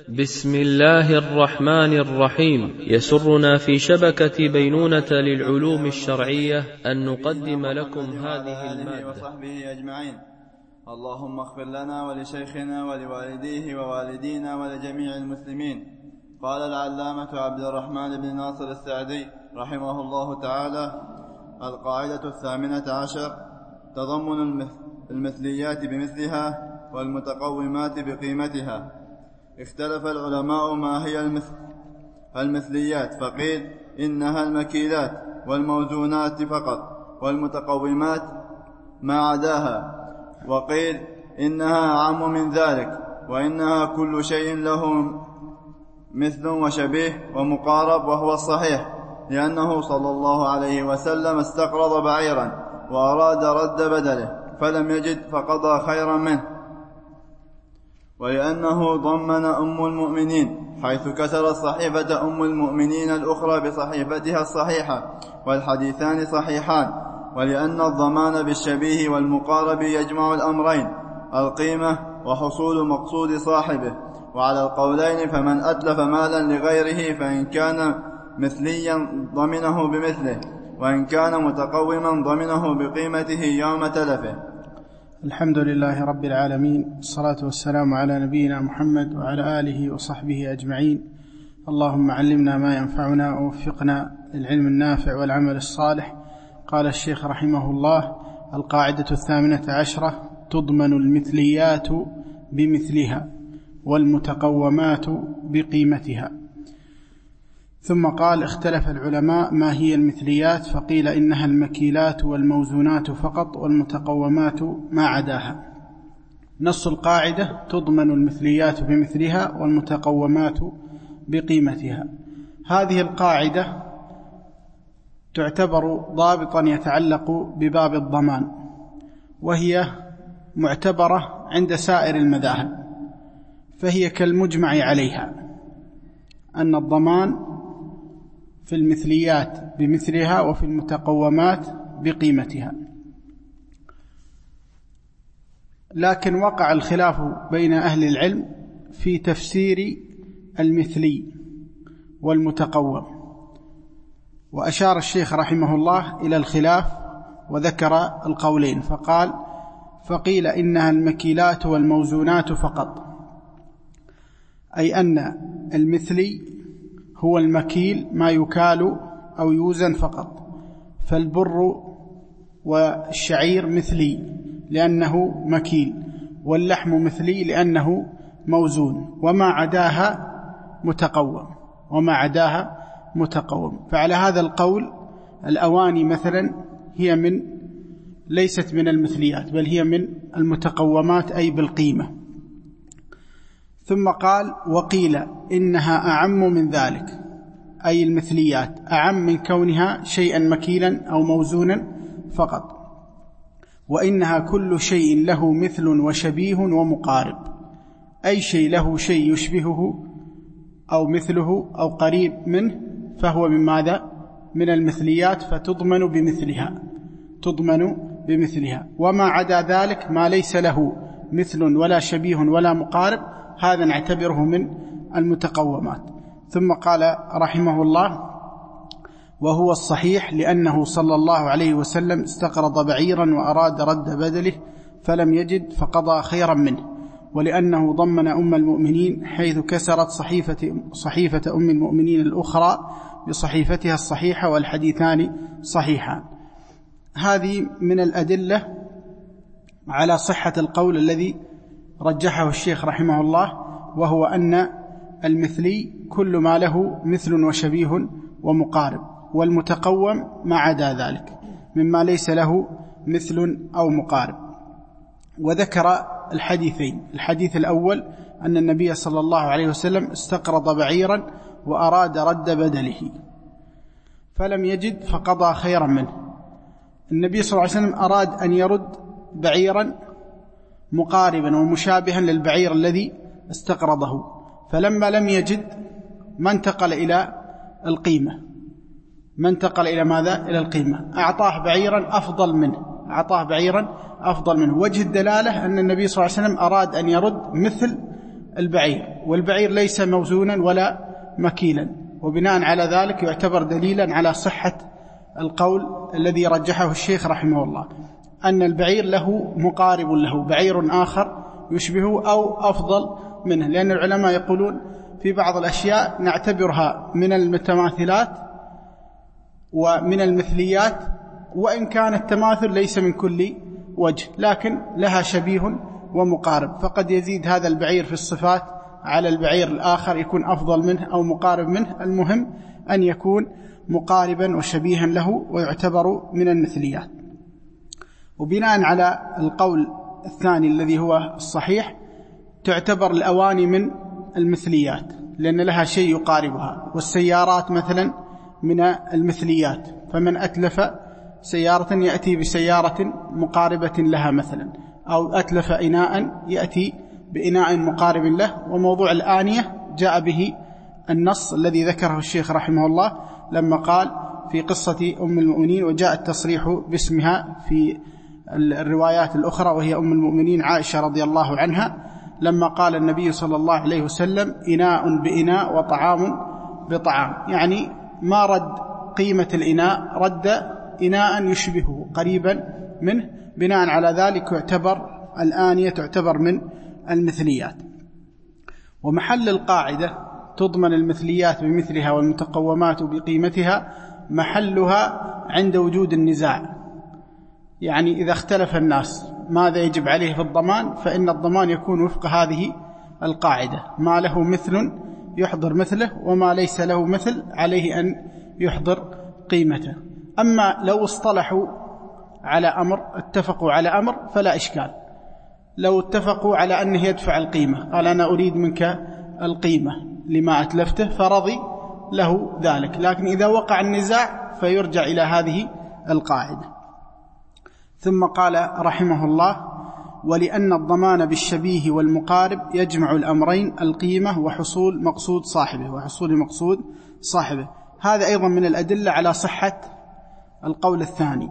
بسم الله الرحمن الرحيم. يسرنا في شبكة بينونة للعلوم الشرعية أن نقدم لكم هذه المادة وصحبه أجمعين. اللهم اغفر لنا ولشيخنا ولوالديه ووالدينا ولجميع المسلمين. قال العلامة عبد الرحمن بن ناصر السعدي رحمه الله تعالى: القاعدة 18: تضمن المثليات بمثلها والمتقومات بقيمتها. اختلف العلماء ما هي المثليات، فقيل إنها المكيلات والموزونات فقط، والمتقومات ما عداها، وقيل إنها أعم من ذلك، وإنها كل شيء له مثل وشبيه ومقارب، وهو الصحيح، لأنه صلى الله عليه وسلم استقرض بعيرا وأراد رد بدله فلم يجد فقضى خيرا منه، ولأنه ضمن أم المؤمنين حيث كسرت صحيفة أم المؤمنين الأخرى بصحيفتها الصحيحة والحديثان صحيحان، ولأن الضمان بالشبيه والمقارب يجمع الأمرين، القيمة وحصول مقصود صاحبه. وعلى القولين فمن أتلف مالا لغيره فإن كان مثليا ضمنه بمثله، وإن كان متقوما ضمنه بقيمته يوم تلفه. الحمد لله رب العالمين، الصلاة والسلام على نبينا محمد وعلى آله وصحبه أجمعين. اللهم علمنا ما ينفعنا ووفقنا للعلم النافع والعمل الصالح. قال الشيخ رحمه الله: القاعدة 18: تضمن المثليات بمثلها والمتقومات بقيمتها. ثم قال: اختلف العلماء ما هي المثليات، فقيل إنها المكيلات والموزونات فقط، والمتقومات ما عداها. نص القاعدة: تضمن المثليات بمثلها والمتقومات بقيمتها. هذه القاعدة تعتبر ضابطا يتعلق بباب الضمان، وهي معتبرة عند سائر المذاهب، فهي كالمجمع عليها، أن الضمان في المثليات بمثلها وفي المتقومات بقيمتها. لكن وقع الخلاف بين أهل العلم في تفسير المثلي والمتقوم، وأشار الشيخ رحمه الله إلى الخلاف وذكر القولين، فقال: فقيل إنها المكيلات والموزونات فقط، أي أن المثلي هو المكيل، ما يكال أو يوزن فقط، فالبر والشعير مثلي لأنه مكيل، واللحم مثلي لأنه موزون، وما عداها متقوم. فعلى هذا القول الأواني مثلا هي ليست من المثليات، بل هي من المتقومات، أي بالقيمة. ثم قال: وقيل إنها أعم من ذلك، أي المثليات أعم من كونها شيئا مكيلا أو موزونا فقط، وإنها كل شيء له مثل وشبيه ومقارب، أي شيء له شيء يشبهه أو مثله أو قريب منه، فهو من ماذا؟ من المثليات، فتضمن بمثلها. وما عدا ذلك ما ليس له مثل ولا شبيه ولا مقارب، هذا نعتبره من المتقومات. ثم قال رحمه الله: وهو الصحيح، لأنه صلى الله عليه وسلم استقرض بعيرا وأراد رد بدله فلم يجد فقضى خيرا منه، ولأنه ضمن أم المؤمنين حيث كسرت صحيفة أم المؤمنين الأخرى بصحيفتها الصحيحة والحديثان صحيحان. هذه من الأدلة على صحة القول الذي رجحه الشيخ رحمه الله، وهو أن المثلي كل ما له مثل وشبيه ومقارب، والمتقوم ما عدا ذلك مما ليس له مثل أو مقارب. وذكر الحديثين: الحديث الأول أن النبي صلى الله عليه وسلم استقرض بعيرا وأراد رد بدله فلم يجد فقضى خيرا منه. النبي صلى الله عليه وسلم أراد أن يرد بعيرا مقاربا ومشابها للبعير الذي استقرضه، فلما لم يجد ما انتقل إلى القيمة، إلى القيمة، أعطاه بعيرا أفضل منه. وجه الدلالة أن النبي صلى الله عليه وسلم أراد أن يرد مثل البعير، والبعير ليس موزونا ولا مكيلا، وبناء على ذلك يعتبر دليلا على صحة القول الذي رجحه الشيخ رحمه الله، أن البعير له مقارب له، بعير آخر يشبهه أو أفضل منه، لأن العلماء يقولون في بعض الأشياء نعتبرها من المتماثلات ومن المثليات، وإن كان التماثل ليس من كل وجه، لكن لها شبيه ومقارب، فقد يزيد هذا البعير في الصفات على البعير الآخر، يكون أفضل منه أو مقارب منه، المهم أن يكون مقاربا وشبيها له ويعتبر من المثليات. وبناء على القول الثاني الذي هو الصحيح، تعتبر الأواني من المثليات لأن لها شيء يقاربها، والسيارات مثلا من المثليات، فمن أتلف سيارة يأتي بسيارة مقاربة لها مثلا، أو أتلف إناء يأتي بإناء مقارب له. وموضوع الآنية جاء به النص الذي ذكره الشيخ رحمه الله لما قال في قصة أم المؤمنين، وجاء التصريح باسمها في الروايات الأخرى، وهي أم المؤمنين عائشة رضي الله عنها، لما قال النبي صلى الله عليه وسلم إناء بإناء وطعام بطعام، يعني ما رد قيمة الإناء، رد إناء يشبهه قريبا منه، بناء على ذلك يعتبر الآنية تعتبر من المثليات. ومحل القاعدة تضمن المثليات بمثلها والمتقومات بقيمتها محلها عند وجود النزاع، يعني إذا اختلف الناس ماذا يجب عليه في الضمان، فإن الضمان يكون وفق هذه القاعدة: ما له مثل يحضر مثله، وما ليس له مثل عليه أن يحضر قيمته. أما لو اصطلحوا على أمر، اتفقوا على أمر، فلا إشكال. لو اتفقوا على أنه يدفع القيمة، قال أنا أريد منك القيمة لما أتلفته، فرضي له ذلك. لكن إذا وقع النزاع فيرجع إلى هذه القاعدة. ثم قال رحمه الله: ولأن الضمان بالشبيه والمقارب يجمع الأمرين، القيمة وحصول مقصود صاحبه. هذا أيضا من الأدلة على صحة القول الثاني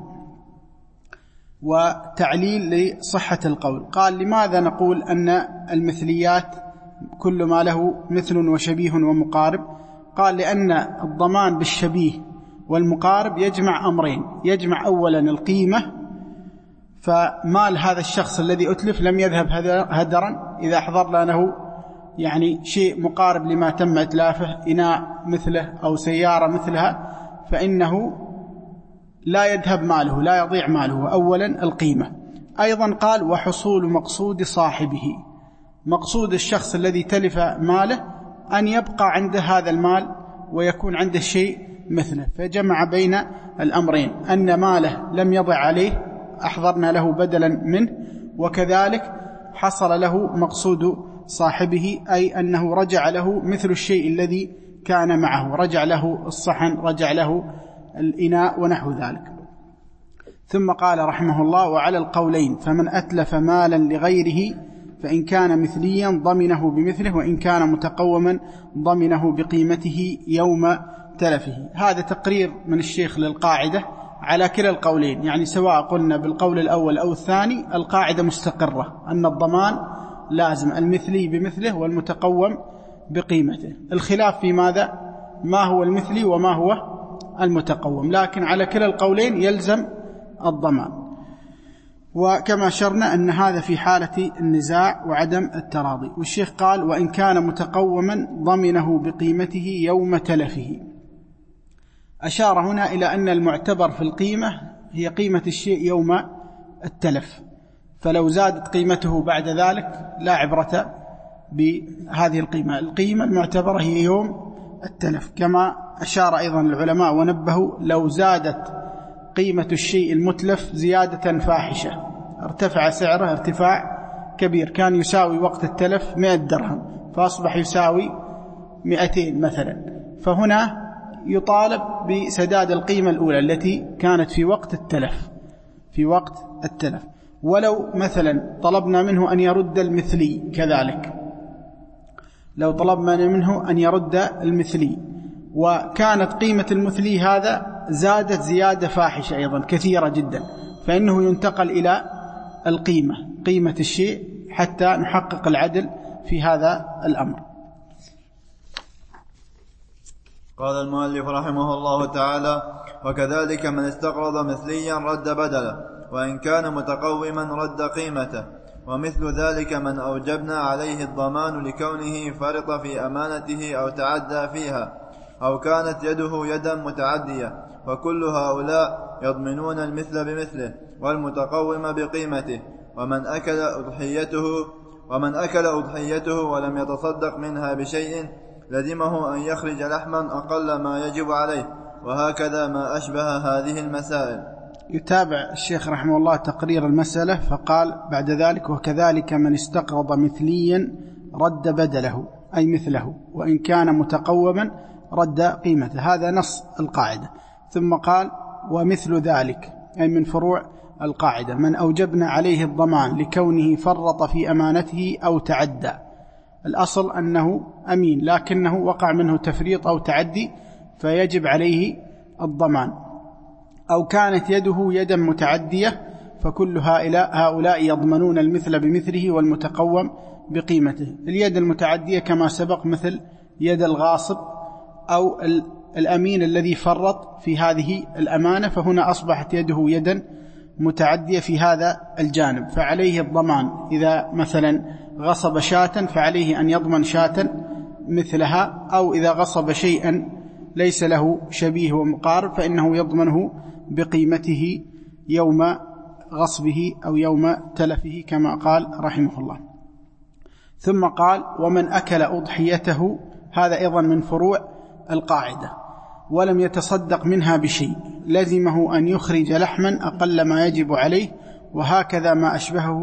وتعليل لصحة القول. قال: لماذا نقول أن المثليات كل ما له مثل وشبيه ومقارب؟ قال: لأن الضمان بالشبيه والمقارب يجمع أمرين، يجمع أولا القيمة، فمال هذا الشخص الذي أتلف لم يذهب هدرا، إذا أحضر له يعني شيء مقارب لما تم إتلافه، إناء مثله أو سيارة مثلها، فإنه لا يذهب ماله، لا يضيع ماله. أولا القيمة. أيضا قال: وحصول مقصود صاحبه، مقصود الشخص الذي تلف ماله أن يبقى عنده هذا المال ويكون عنده شيء مثله، فجمع بين الأمرين، أن ماله لم يضع عليه، أحضرنا له بدلا منه، وكذلك حصل له مقصود صاحبه، أي أنه رجع له مثل الشيء الذي كان معه، رجع له الصحن، رجع له الإناء ونحو ذلك. ثم قال رحمه الله: وعلى القولين، فمن أتلف مالا لغيره فإن كان مثليا ضمنه بمثله، وإن كان متقوما ضمنه بقيمته يوم تلفه. هذا تقرير من الشيخ للقاعدة على كلا القولين، يعني سواء قلنا بالقول الأول أو الثاني، القاعدة مستقرة أن الضمان لازم المثلي بمثله والمتقوم بقيمته. الخلاف في ماذا؟ ما هو المثلي وما هو المتقوم، لكن على كلا القولين يلزم الضمان. وكما شرنا أن هذا في حالة النزاع وعدم التراضي. والشيخ قال: وإن كان متقوما ضمنه بقيمته يوم تلفه. أشار هنا إلى أن المعتبر في القيمة هي قيمة الشيء يوم التلف، فلو زادت قيمته بعد ذلك لا عبرة بهذه القيمة. القيمة المعتبرة هي يوم التلف، كما أشار أيضا العلماء ونبهوا: لو زادت قيمة الشيء المتلف زيادة فاحشة، ارتفع سعره ارتفاع كبير، كان يساوي وقت التلف 100 درهم فأصبح يساوي 200 مثلا، فهنا يطالب بسداد القيمة الأولى التي كانت في وقت التلف. ولو مثلا طلبنا منه أن يرد المثلي كذلك، لو طلبنا منه أن يرد المثلي وكانت قيمة المثلي هذا زادت زيادة فاحشة أيضا كثيرة جدا، فإنه ينتقل إلى قيمة الشيء حتى نحقق العدل في هذا الأمر. قال المؤلف رحمه الله تعالى: وكذلك من استقرض مثليا رد بدله، وإن كان متقوما رد قيمته، ومثل ذلك من أوجبنا عليه الضمان لكونه فرط في أمانته أو تعدى فيها، أو كانت يده يدا متعدية، وكل هؤلاء يضمنون المثل بمثله والمتقوم بقيمته. ومن أكل أضحيته ولم يتصدق منها بشيء لزمه أن يخرج لحما أقل ما يجب عليه، وهكذا ما أشبه هذه المسائل. يتابع الشيخ رحمه الله تقرير المسألة فقال بعد ذلك: وكذلك من استقرض مثليا رد بدله أي مثله، وإن كان متقوما رد قيمته. هذا نص القاعدة. ثم قال: ومثل ذلك أي من فروع القاعدة: من أوجبنا عليه الضمان لكونه فرط في أمانته أو تعدى. الأصل أنه أمين لكنه وقع منه تفريط أو تعدي فيجب عليه الضمان، أو كانت يده يدا متعدية، فكل هؤلاء يضمنون المثل بمثله والمتقوم بقيمته. اليد المتعدية كما سبق مثل يد الغاصب أو الأمين الذي فرط في هذه الأمانة، فهنا أصبحت يده يدا متعدية في هذا الجانب، فعليه الضمان. إذا مثلا غصب شاة فعليه أن يضمن شاة مثلها، أو إذا غصب شيئا ليس له شبيه ومقارب فإنه يضمنه بقيمته يوم غصبه أو يوم تلفه كما قال رحمه الله. ثم قال: ومن أكل أضحيته، هذا أيضا من فروع القاعدة، ولم يتصدق منها بشيء لزمه أن يخرج لحما أقل ما يجب عليه، وهكذا ما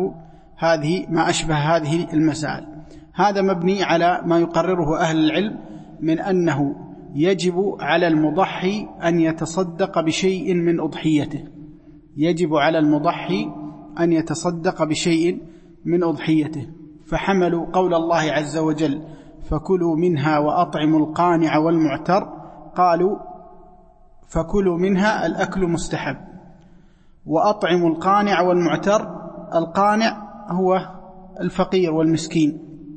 أشبه هذه المسائل. هذا مبني على ما يقرره أهل العلم من أنه يجب على المضحي أن يتصدق بشيء من أضحيته، يجب على المضحي أن يتصدق بشيء من أضحيته، فحملوا قول الله عز وجل: فكلوا منها وأطعموا القانع والمعتر. قالوا فكلوا منها الأكل مستحب، وأطعموا القانع والمعتر، القانع هو الفقير والمسكين،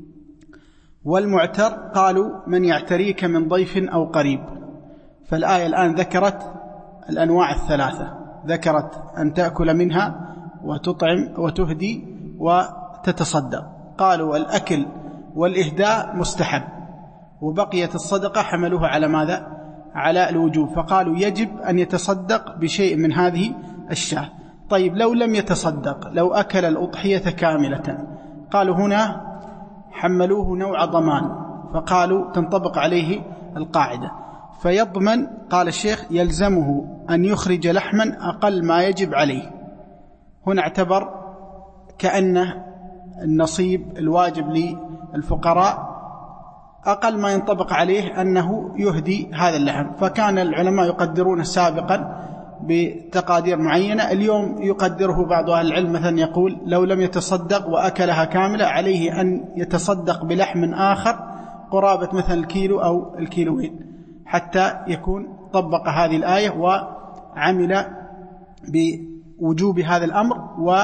والمعتر قالوا من يعتريك من ضيف أو قريب. فالآية الآن ذكرت الأنواع الثلاثة، ذكرت أن تأكل منها وتطعم وتهدي وتتصدق. قالوا الأكل والإهداء مستحب، وبقيت الصدقة حملوها على ماذا؟ على الوجوب، فقالوا يجب أن يتصدق بشيء من هذه الشاة. طيب لو لم يتصدق، لو أكل الأضحية كاملة، قالوا هنا حملوه نوع ضمان، فقالوا تنطبق عليه القاعدة، فيضمن. قال الشيخ: يلزمه أن يخرج لحما أقل ما يجب عليه. هنا اعتبر كأنه النصيب الواجب للفقراء أقل ما ينطبق عليه أنه يهدي هذا اللحم، فكان العلماء يقدرون سابقا بتقادير معينة. اليوم يقدره بعض أهل العلم مثلا يقول لو لم يتصدق وأكلها كاملة عليه أن يتصدق بلحم آخر قرابة مثلا الكيلو أو الكيلوين، حتى يكون طبق هذه الآية وعمل بوجوب هذا الأمر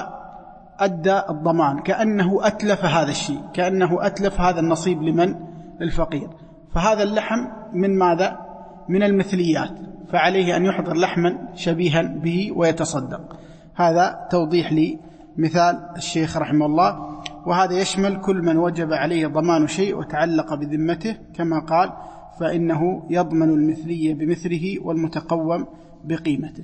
وأدى الضمان، كأنه أتلف هذا الشيء، كأنه أتلف هذا النصيب لمن؟ للفقير. فهذا اللحم من ماذا؟ من المثليات، فعليه أن يحضر لحما شبيها به ويتصدق. هذا توضيح لمثال الشيخ رحمه الله، وهذا يشمل كل من وجب عليه ضمان شيء وتعلق بذمته، كما قال: فإنه يضمن المثلية بمثله والمتقوم بقيمته.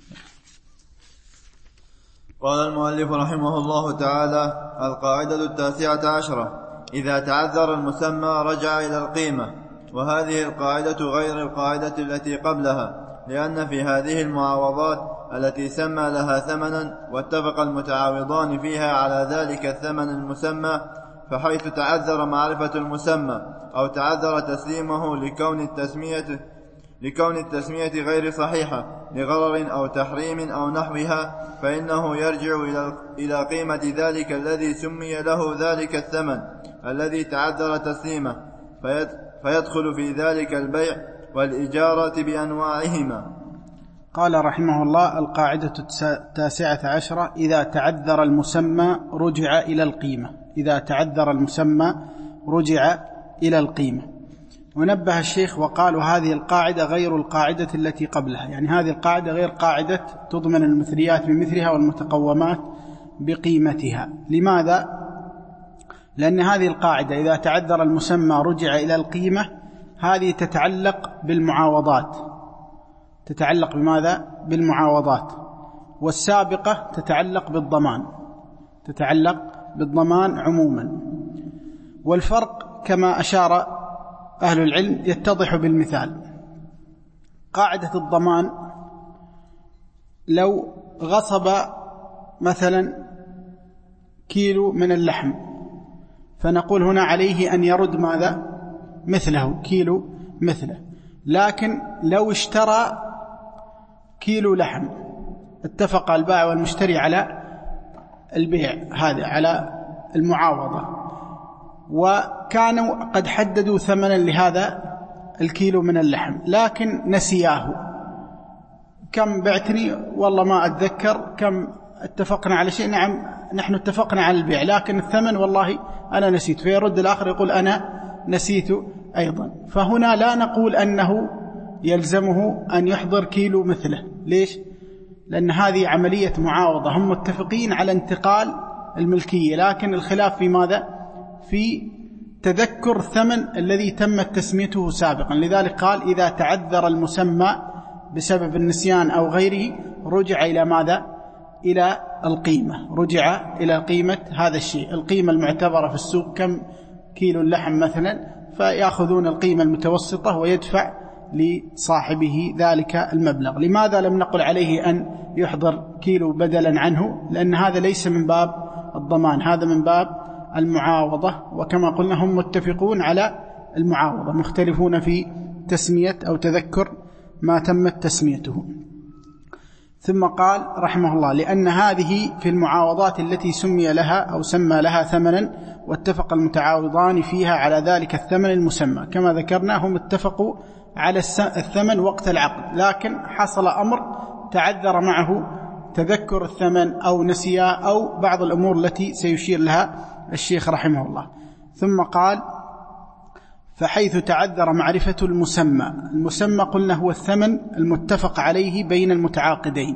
قال المؤلف رحمه الله تعالى: القاعدة 19: إذا تعذر المسمى رجع إلى القيمة. وهذه القاعدة غير القاعدة التي قبلها، لأن في هذه المعاوضات التي سمى لها ثمنا واتفق المتعاوضان فيها على ذلك الثمن المسمى، فحيث تعذر معرفة المسمى أو تعذر تسليمه لكون التسمية غير صحيحة لغرر أو تحريم أو نحوها، فإنه يرجع إلى قيمة ذلك الذي سمي له ذلك الثمن الذي تعذر تسليمه، فيدخل في ذلك البيع والإجارة بأنواعهما. قال رحمه الله: القاعدة 19: إذا تعذر المسمى رجع إلى القيمة. إذا تعذر المسمى رجع إلى القيمة. ونبه الشيخ وقالوا هذه القاعدة غير القاعدة التي قبلها، يعني هذه القاعدة غير قاعدة تضمن المثليات بمثلها والمتقومات بقيمتها. لماذا؟ لأن هذه القاعدة إذا تعذر المسمى رجع إلى القيمة، هذه تتعلق بالمعاوضات. تتعلق بماذا؟ بالمعاوضات. والسابقة تتعلق بالضمان، تتعلق بالضمان عموما. والفرق كما أشار أهل العلم يتضح بالمثال. قاعدة الضمان لو غصب مثلا كيلو من اللحم، فنقول هنا عليه أن يرد ماذا؟ مثله، كيلو مثله. لكن لو اشترى كيلو لحم، اتفق البائع والمشتري على البيع هذا، على المعاوضة، وكانوا قد حددوا ثمنا لهذا الكيلو من اللحم، لكن نسياه. كم بعتني؟ والله ما أتذكر. كم اتفقنا على شيء؟ نعم نحن اتفقنا على البيع، لكن الثمن والله أنا نسيت. فيرد الآخر يقول أنا نسيت أيضا. فهنا لا نقول أنه يلزمه أن يحضر كيلو مثله. ليش؟ لأن هذه عملية معاوضة، هم متفقين على انتقال الملكية، لكن الخلاف في ماذا؟ في تذكر الثمن الذي تمت تسميته سابقا. لذلك قال إذا تعذر المسمى بسبب النسيان أو غيره رجع إلى ماذا؟ إلى القيمة، رجع إلى قيمة هذا الشيء، القيمة المعتبرة في السوق. كم كيلو اللحم مثلا؟ فيأخذون القيمة المتوسطة ويدفع لصاحبه ذلك المبلغ. لماذا لم نقل عليه أن يحضر كيلو بدلا عنه؟ لأن هذا ليس من باب الضمان، هذا من باب المعاوضة. وكما قلنا هم متفقون على المعاوضة، مختلفون في تسمية أو تذكر ما تمت تسميته. ثم قال رحمه الله لأن هذه في المعاوضات التي سمي لها أو سمى لها ثمنا، واتفق المتعاوضان فيها على ذلك الثمن المسمى. كما ذكرنا هم اتفقوا على الثمن وقت العقد، لكن حصل أمر تعذر معه تذكر الثمن أو نسيا أو بعض الأمور التي سيشير لها الشيخ رحمه الله. ثم قال فحيث تعذر معرفة المسمى. المسمى قلنا هو الثمن المتفق عليه بين المتعاقدين،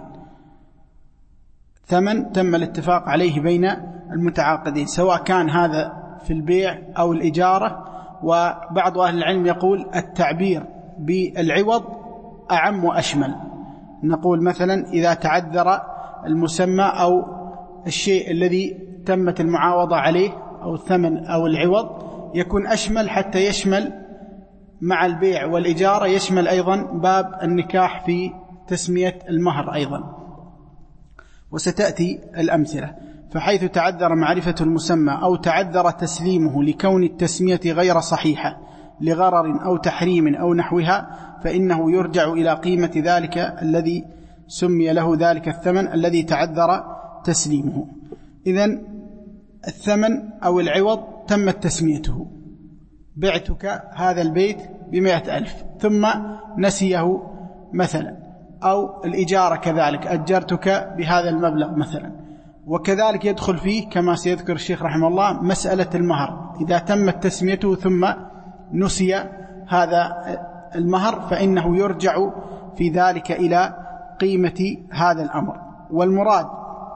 ثمن تم الاتفاق عليه بين المتعاقدين، سواء كان هذا في البيع أو الإجارة. وبعض أهل العلم يقول التعبير بالعوض أعم وأشمل. نقول مثلا إذا تعذر المسمى أو الشيء الذي تمت المعاوضة عليه أو الثمن أو العوض يكون أشمل، حتى يشمل مع البيع والإجارة، يشمل أيضا باب النكاح في تسمية المهر أيضا، وستأتي الأمثلة. فحيث تعذر معرفة المسمى أو تعذر تسليمه لكون التسمية غير صحيحة لغرر أو تحريم أو نحوها، فإنه يرجع إلى قيمة ذلك الذي سمي له ذلك الثمن الذي تعذر تسليمه. إذن الثمن أو العوض تمت تسميته، بعتك هذا البيت ب100,000 ثم نسيه مثلا، أو الإجارة كذلك أجرتك بهذا المبلغ مثلا. وكذلك يدخل فيه كما سيذكر الشيخ رحمه الله مسألة المهر، إذا تمت تسميته ثم نسي هذا المهر فإنه يرجع في ذلك إلى قيمة هذا الأمر. والمراد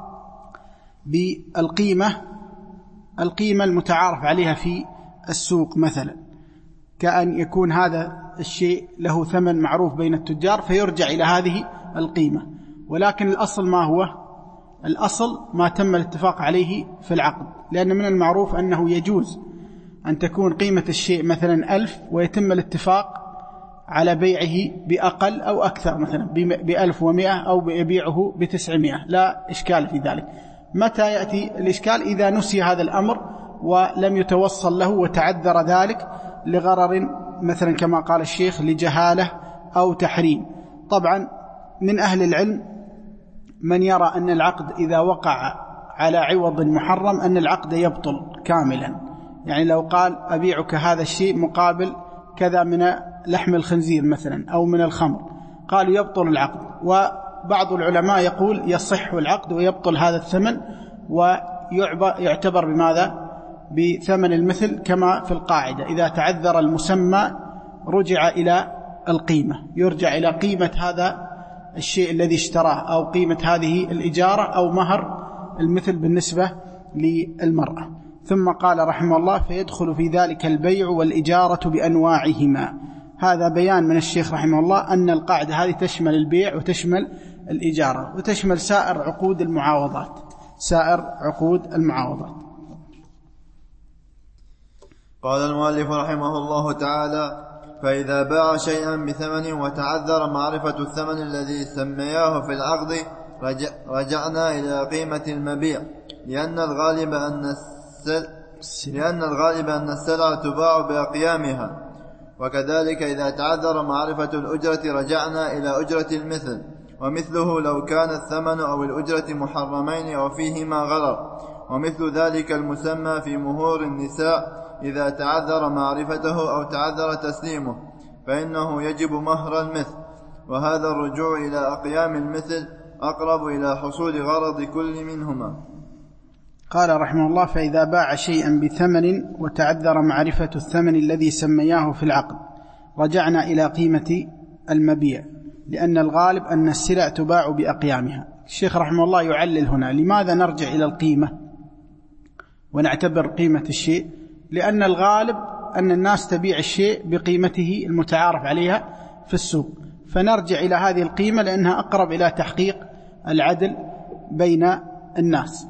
بالقيمة القيمة المتعارف عليها في السوق، مثلا كأن يكون هذا الشيء له ثمن معروف بين التجار فيرجع إلى هذه القيمة. ولكن الأصل ما هو؟ الأصل ما تم الاتفاق عليه في العقد، لأن من المعروف أنه يجوز أن تكون قيمة الشيء مثلا 1000 ويتم الاتفاق على بيعه بأقل أو أكثر، مثلا ب1100 أو يبيعه ب900، لا إشكال في ذلك. متى يأتي الإشكال؟ إذا نسي هذا الأمر ولم يتوصل له وتعذر ذلك لغرر مثلا كما قال الشيخ لجهالة أو تحريم. طبعا من أهل العلم من يرى أن العقد إذا وقع على عوض محرم أن العقد يبطل كاملا، يعني لو قال أبيعك هذا الشيء مقابل كذا من لحم الخنزير مثلا أو من الخمر، قالوا يبطل العقد. وبعض العلماء يقول يصح العقد ويبطل هذا الثمن ويعتبر بماذا؟ بثمن المثل كما في القاعدة: إذا تعذر المسمى رجع إلى القيمة، يرجع إلى قيمة هذا الشيء الذي اشتراه، أو قيمة هذه الإجارة، أو مهر المثل بالنسبة للمرأة. ثم قال رحمه الله: فيدخل في ذلك البيع والإجارة بأنواعهما. هذا بيان من الشيخ رحمه الله أن القاعدة هذه تشمل البيع وتشمل الإجارة وتشمل سائر عقود المعاوضات، سائر عقود المعاوضات. قال المؤلف رحمه الله تعالى: فإذا باع شيئا بثمن وتعذر معرفة الثمن الذي سمياه في العقد رجعنا إلى قيمة المبيع، لأن الغالب أن السلع تباع بأقيامها. وكذلك إذا تعذر معرفة الأجرة رجعنا إلى أجرة المثل، ومثله لو كان الثمن أو الأجرة محرمين أو فيهما غرر. ومثل ذلك المسمى في مهور النساء إذا تعذر معرفته أو تعذر تسليمه فإنه يجب مهر المثل، وهذا الرجوع إلى أقيام المثل أقرب إلى حصول غرض كل منهما. قال رحمه الله: فإذا باع شيئا بثمن وتعذر معرفة الثمن الذي سمياه في العقد رجعنا إلى قيمة المبيع، لأن الغالب أن السلع تباع بأقيامها. الشيخ رحمه الله يعلل هنا: لماذا نرجع إلى القيمة ونعتبر قيمة الشيء؟ لأن الغالب أن الناس تبيع الشيء بقيمته المتعارف عليها في السوق، فنرجع إلى هذه القيمة لأنها أقرب إلى تحقيق العدل بين الناس.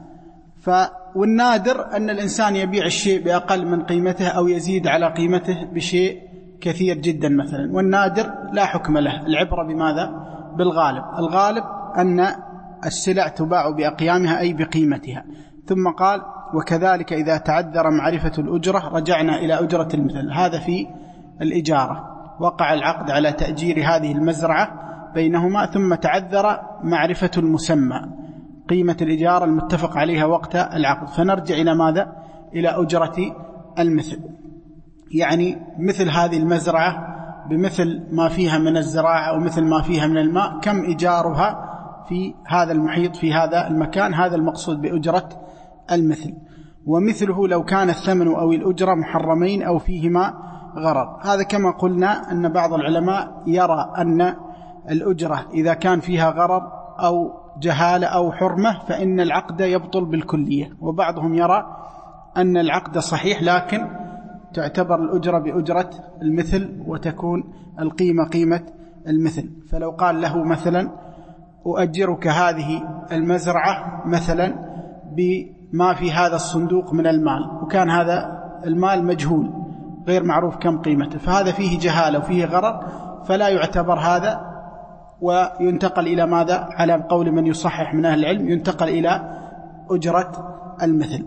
والنادر أن الإنسان يبيع الشيء بأقل من قيمته أو يزيد على قيمته بشيء كثير جدا مثلا، والنادر لا حكم له، العبرة بماذا؟ بالغالب. الغالب أن السلع تباع بأقيامها أي بقيمتها. ثم قال: وكذلك إذا تعذر معرفة الأجرة رجعنا إلى أجرة المثل. هذا في الإجارة، وقع العقد على تأجير هذه المزرعة بينهما، ثم تعذر معرفة المسمى قيمة الإجارة المتفق عليها وقت العقد، فنرجع إلى ماذا؟ إلى أجرة المثل. يعني مثل هذه المزرعة بمثل ما فيها من الزراعة أو مثل ما فيها من الماء، كم إيجارها في هذا المحيط في هذا المكان، هذا المقصود بأجرة المثل. ومثله لو كان الثمن أو الأجرة محرمين أو فيهما غرر. هذا كما قلنا أن بعض العلماء يرى أن الأجرة إذا كان فيها غرر أو جهالة أو حرمة فإن العقد يبطل بالكلية، وبعضهم يرى أن العقد صحيح لكن تعتبر الأجرة بأجرة المثل وتكون القيمة قيمة المثل. فلو قال له مثلا: أؤجرك هذه المزرعة مثلا بما في هذا الصندوق من المال، وكان هذا المال مجهول غير معروف كم قيمته، فهذا فيه جهالة وفيه غرر، فلا يعتبر هذا، وينتقل إلى ماذا؟ على قول من يصحح من أهل العلم ينتقل إلى أجرة المثل.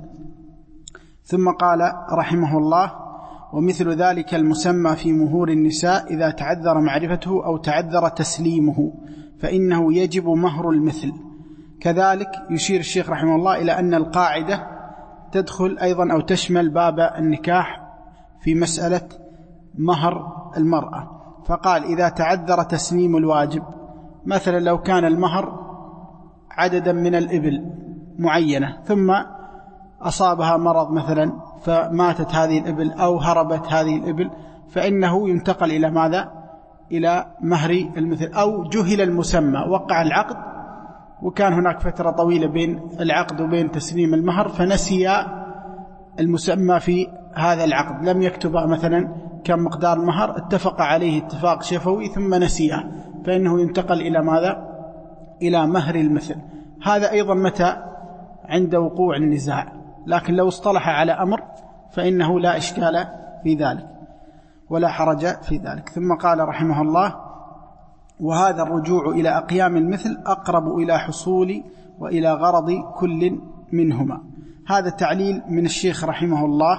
ثم قال رحمه الله: ومثل ذلك المسمى في مهور النساء إذا تعذر معرفته أو تعذر تسليمه فإنه يجب مهر المثل. كذلك يشير الشيخ رحمه الله إلى أن القاعدة تدخل أيضا أو تشمل باب النكاح في مسألة مهر المرأة، فقال: إذا تعذر تسليم الواجب، مثلا لو كان المهر عددا من الإبل معينة ثم أصابها مرض مثلا فماتت هذه الإبل أو هربت هذه الإبل، فإنه ينتقل إلى ماذا؟ إلى مهر المثل. أو جهل المسمى، وقع العقد وكان هناك فترة طويلة بين العقد وبين تسليم المهر فنسي المسمى في هذا العقد، لم يكتب مثلا كم مقدار المهر، اتفق عليه اتفاق شفوي ثم نسيه، فإنه ينتقل إلى ماذا؟ إلى مهر المثل. هذا أيضا متى؟ عند وقوع النزاع، لكن لو اصطلح على أمر فإنه لا إشكال في ذلك ولا حرج في ذلك. ثم قال رحمه الله: وهذا الرجوع إلى أقيام المثل أقرب إلى حصول وإلى غرض كل منهما. هذا تعليل من الشيخ رحمه الله.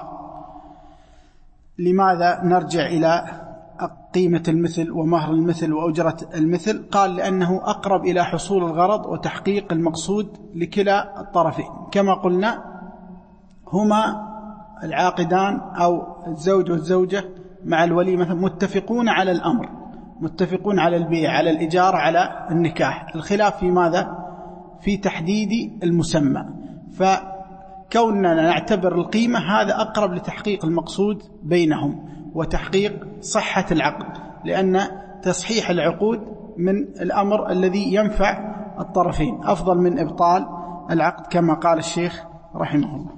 لماذا نرجع إلى قيمة المثل ومهر المثل وأجرة المثل؟ قال: لأنه أقرب إلى حصول الغرض وتحقيق المقصود لكلا الطرفين. كما قلنا هما العاقدان أو الزوج والزوجة مع الولي مثلا متفقون على الأمر، متفقون على البيع، على الإجارة، على النكاح. الخلاف في ماذا؟ في تحديد المسمى. كوننا نعتبر القيمة هذا أقرب لتحقيق المقصود بينهم وتحقيق صحة العقد، لأن تصحيح العقود من الأمر الذي ينفع الطرفين أفضل من إبطال العقد كما قال الشيخ رحمه الله.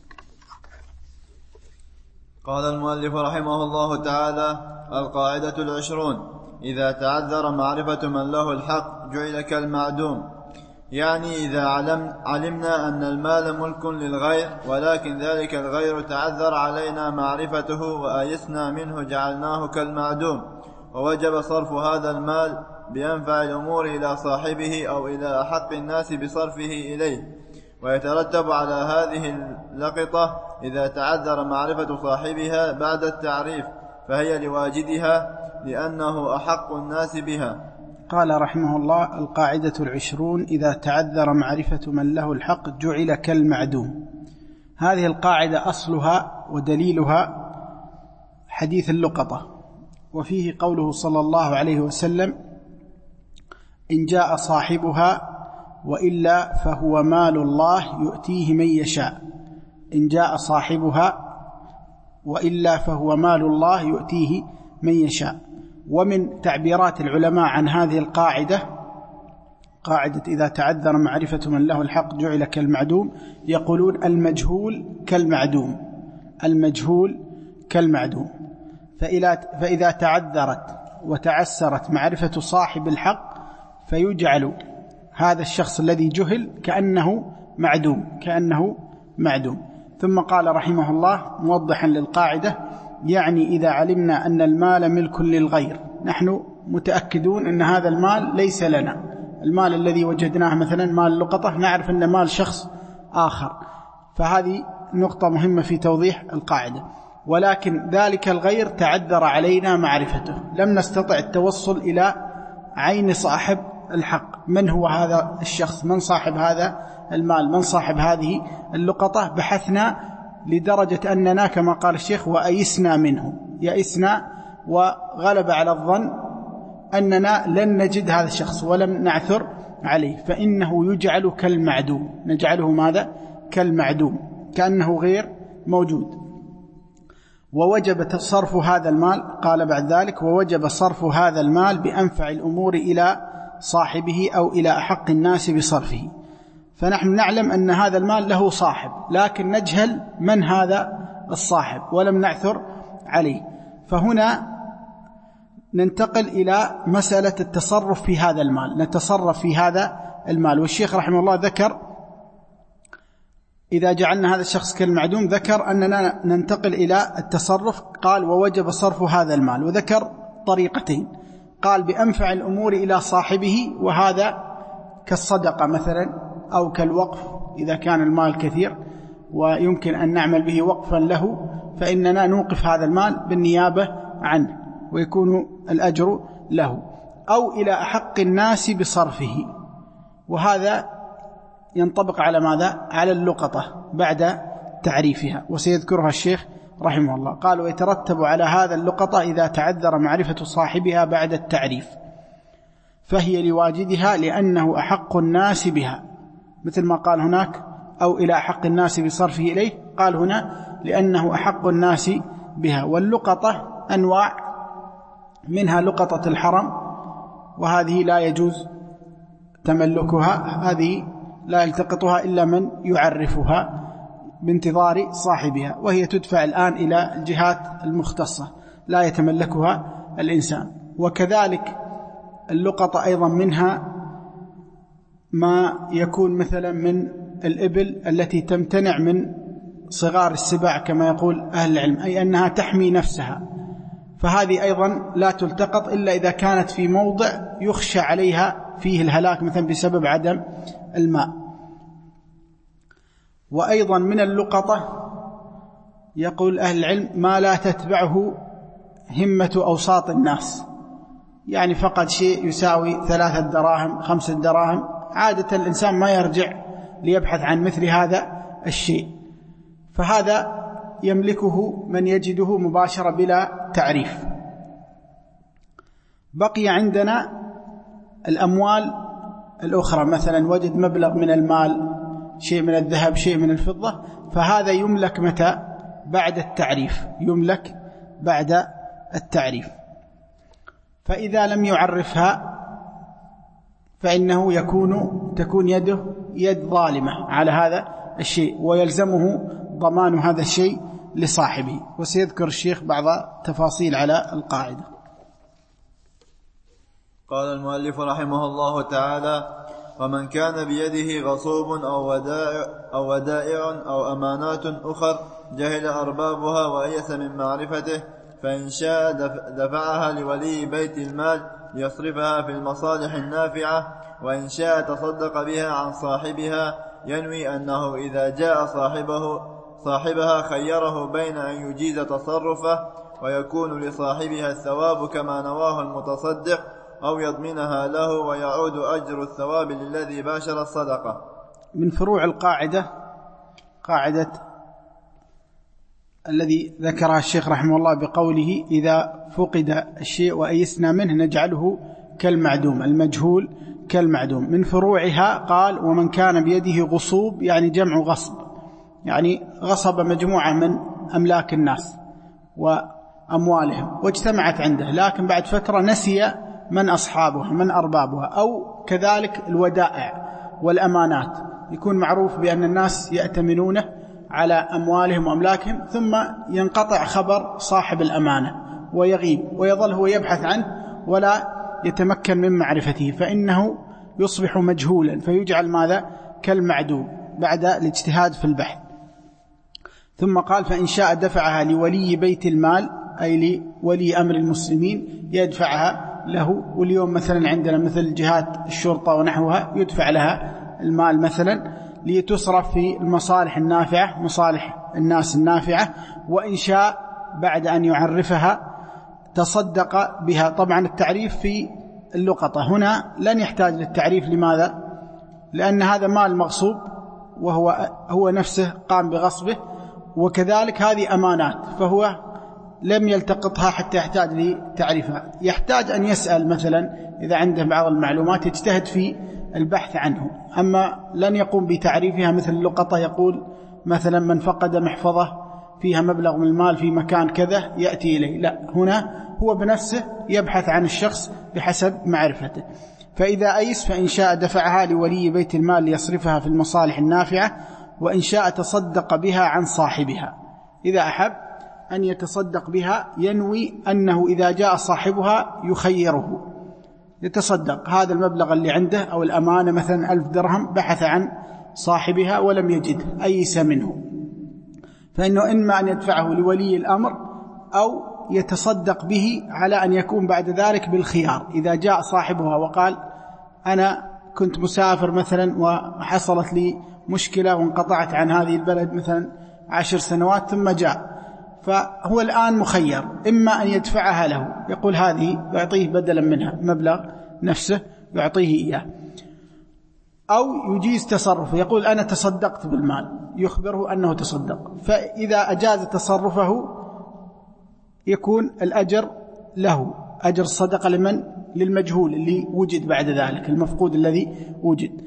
قال المؤلف رحمه الله تعالى: القاعدة 20: إذا تعذر معرفة من له الحق جعل كالمعدوم. يعني إذا علمنا أن المال ملك للغير ولكن ذلك الغير تعذر علينا معرفته وآيسنا منه جعلناه كالمعدوم، ووجب صرف هذا المال بأنفع الأمور إلى صاحبه أو إلى أحق الناس بصرفه إليه. ويترتب على هذه اللقطة إذا تعذر معرفة صاحبها بعد التعريف فهي لواجدها لأنه أحق الناس بها. قال رحمه الله: القاعدة 20: إذا تعذر معرفة من له الحق جعل كالمعدوم. هذه القاعدة أصلها ودليلها حديث اللقطة، وفيه قوله صلى الله عليه وسلم: إن جاء صاحبها وإلا فهو مال الله يؤتيه من يشاء. إن جاء صاحبها وإلا فهو مال الله يؤتيه من يشاء. ومن تعبيرات العلماء عن هذه القاعدة، قاعدة إذا تعذر معرفة من له الحق جعل كالمعدوم، يقولون المجهول كالمعدوم، المجهول كالمعدوم. فإذا تعذرت وتعسرت معرفة صاحب الحق فيجعل هذا الشخص الذي جهل كأنه معدوم. ثم قال رحمه الله موضحا للقاعدة: يعني إذا علمنا أن المال ملك للغير، نحن متأكدون أن هذا المال ليس لنا، المال الذي وجدناه مثلا مال لقطة نعرف أن مال شخص آخر، فهذه نقطة مهمة في توضيح القاعدة. ولكن ذلك الغير تعذر علينا معرفته، لم نستطع التوصل إلى عين صاحب الحق، من هو هذا الشخص، من صاحب هذا المال، من صاحب هذه اللقطة. بحثنا لدرجة أننا كما قال الشيخ وأيسنا منه، يأسنا وغلب على الظن أننا لن نجد هذا الشخص ولم نعثر عليه، فإنه يجعل كالمعدوم، نجعله ماذا؟ كالمعدوم، كأنه غير موجود. ووجب صرف هذا المال، قال بعد ذلك: ووجب صرف هذا المال بأنفع الأمور إلى صاحبه أو إلى أحق الناس بصرفه. فنحن نعلم أن هذا المال له صاحب، لكن نجهل من هذا الصاحب ولم نعثر عليه. فهنا ننتقل إلى مسألة التصرف في هذا المال، نتصرف في هذا المال. والشيخ رحمه الله ذكر إذا جعلنا هذا الشخص كالمعدوم، ذكر أننا ننتقل إلى التصرف. قال: ووجب صرف هذا المال، وذكر طريقتين. قال: بأنفع الأمور إلى صاحبه، وهذا كالصدقة مثلا أو كالوقف إذا كان المال كثير ويمكن أن نعمل به وقفا له، فإننا نوقف هذا المال بالنيابة عنه ويكون الأجر له. أو إلى أحق الناس بصرفه، وهذا ينطبق على ماذا؟ على اللقطة بعد تعريفها، وسيذكرها الشيخ رحمه الله. قال: ويترتب على هذا اللقطة إذا تعذر معرفة صاحبها بعد التعريف فهي لواجدها لأنه أحق الناس بها، مثل ما قال هناك أو إلى أحق الناس بصرفه إليه، قال هنا لأنه أحق الناس بها. واللقطة أنواع، منها لقطة الحرم، وهذه لا يجوز تملكها، هذه لا يلتقطها إلا من يعرفها بانتظار صاحبها، وهي تدفع الآن إلى الجهات المختصة، لا يتملكها الإنسان. وكذلك اللقطة أيضا منها ما يكون مثلا من الإبل التي تمتنع من صغار السباع كما يقول أهل العلم، أي أنها تحمي نفسها، فهذه أيضا لا تلتقط إلا إذا كانت في موضع يخشى عليها فيه الهلاك مثلا بسبب عدم الماء. وأيضا من اللقطة يقول أهل العلم ما لا تتبعه همة أوساط الناس، يعني فقط شيء يساوي 3 دراهم 5 دراهم، عادة الإنسان ما يرجع ليبحث عن مثل هذا الشيء، فهذا يملكه من يجده مباشرة بلا تعريف. بقي عندنا الأموال الأخرى، مثلا وجد مبلغ من المال شيء من الذهب، شيء من الفضة، فهذا يملك متى؟ بعد التعريف، يملك بعد التعريف. فإذا لم يعرفها فإنه تكون يده يد ظالمة على هذا الشيء، ويلزمه ضمان هذا الشيء لصاحبه. وسيذكر الشيخ بعض تفاصيل على القاعدة. قال المؤلف رحمه الله تعالى: ومن كان بيده غصوب أو ودائع أو أمانات أخر جهل أربابها وأيس من معرفته، فإن شاء دفعها لولي بيت المال ليصرفها في المصالح النافعة، وإن شاء تصدق بها عن صاحبها، ينوي أنه إذا جاء صاحبها خيره بين أن يجيز تصرفه ويكون لصاحبها الثواب كما نواه المتصدق، أو يضمنها له ويعود أجر الثواب للذي باشر الصدقة. من فروع القاعدة قاعدة الذي ذكرها الشيخ رحمه الله بقوله: إذا فقد الشيء وأيسنا منه نجعله كالمعدوم، المجهول كالمعدوم. من فروعها قال: ومن كان بيده غصوب، يعني جمع غصب، يعني غصب مجموعة من أملاك الناس وأموالهم واجتمعت عنده، لكن بعد فترة نسي من أصحابها من أربابها. أو كذلك الودائع والأمانات، يكون معروف بأن الناس يأتمنونه على أموالهم وأملاكهم، ثم ينقطع خبر صاحب الأمانة ويغيب، ويظل هو يبحث عنه ولا يتمكن من معرفته، فإنه يصبح مجهولا، فيجعل ماذا؟ كالمعدوم بعد الاجتهاد في البحث. ثم قال: فإن شاء دفعها لولي بيت المال، أي لولي أمر المسلمين، يدفعها له. واليوم مثلا عندنا مثل جهات الشرطة ونحوها يدفع لها المال مثلا لتصرف في المصالح النافعة، مصالح الناس النافعة. وإن شاء بعد أن يعرفها تصدق بها. طبعا التعريف في اللقطة هنا لن يحتاج للتعريف. لماذا؟ لأن هذا مال مغصوب وهو نفسه قام بغصبه، وكذلك هذه أمانات، فهو لم يلتقطها حتى يحتاج لتعريفها. يحتاج أن يسأل مثلا إذا عنده بعض المعلومات، يجتهد في البحث عنه، أما لن يقوم بتعريفها مثل اللقطة يقول مثلا: من فقد محفظة فيها مبلغ من المال في مكان كذا يأتي إليه. لا، هنا هو بنفسه يبحث عن الشخص بحسب معرفته. فإذا أيس فإن شاء دفعها لولي بيت المال ليصرفها في المصالح النافعة، وإن شاء تصدق بها عن صاحبها. إذا أحب أن يتصدق بها ينوي أنه إذا جاء صاحبها يخيره، يتصدق هذا المبلغ اللي عنده أو الأمانة مثلا 1000 درهم، بحث عن صاحبها ولم يجده، أيس منه، فإنه إما أن يدفعه لولي الأمر أو يتصدق به، على أن يكون بعد ذلك بالخيار. إذا جاء صاحبها وقال: أنا كنت مسافر مثلا وحصلت لي مشكلة وانقطعت عن هذه البلد مثلا 10 سنوات ثم جاء، فهو الآن مخير، إما أن يدفعها له، يقول هذه يعطيه بدلا منها مبلغ نفسه يعطيه إياه، أو يجيز تصرفه، يقول أنا تصدقت بالمال، يخبره أنه تصدق. فإذا أجاز تصرفه يكون الأجر له، أجر الصدقة لمن؟ للمجهول اللي وجد بعد ذلك، المفقود الذي وجد.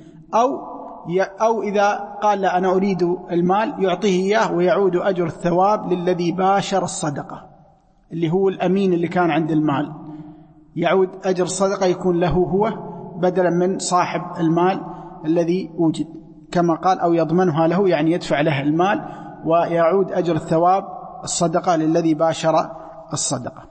أو إذا قال: لا أنا أريد المال، يعطيه إياه ويعود أجر الثواب للذي باشر الصدقة، اللي هو الأمين اللي كان عند المال، يعود أجر الصدقة يكون له هو بدلا من صاحب المال الذي وجد، كما قال: أو يضمنها له، يعني يدفع له المال ويعود أجر الثواب الصدقة للذي باشر الصدقة.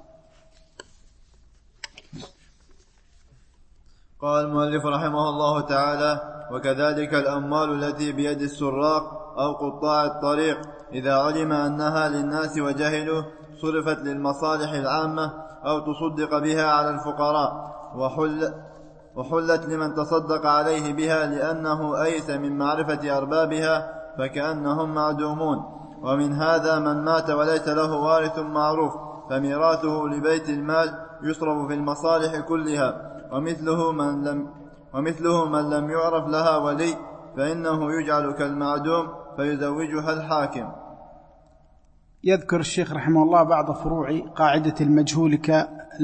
قال المؤلف رحمه الله تعالى: وكذلك الأموال التي بيد السراق أو قطاع الطريق إذا علم أنها للناس وجهلوا صرفت للمصالح العامة أو تصدق بها على الفقراء، وحلت لمن تصدق عليه بها لأنه أيس من معرفة أربابها، فكأنهم معدومون. ومن هذا من مات وليس له وارث معروف، فميراثه لبيت المال يصرف في المصالح كلها، ومثله من لم يعرف لها ولي، فإنه يجعل كالمعدوم فيزوجها الحاكم. يذكر الشيخ رحمه الله بعض فروع قاعدة المجهول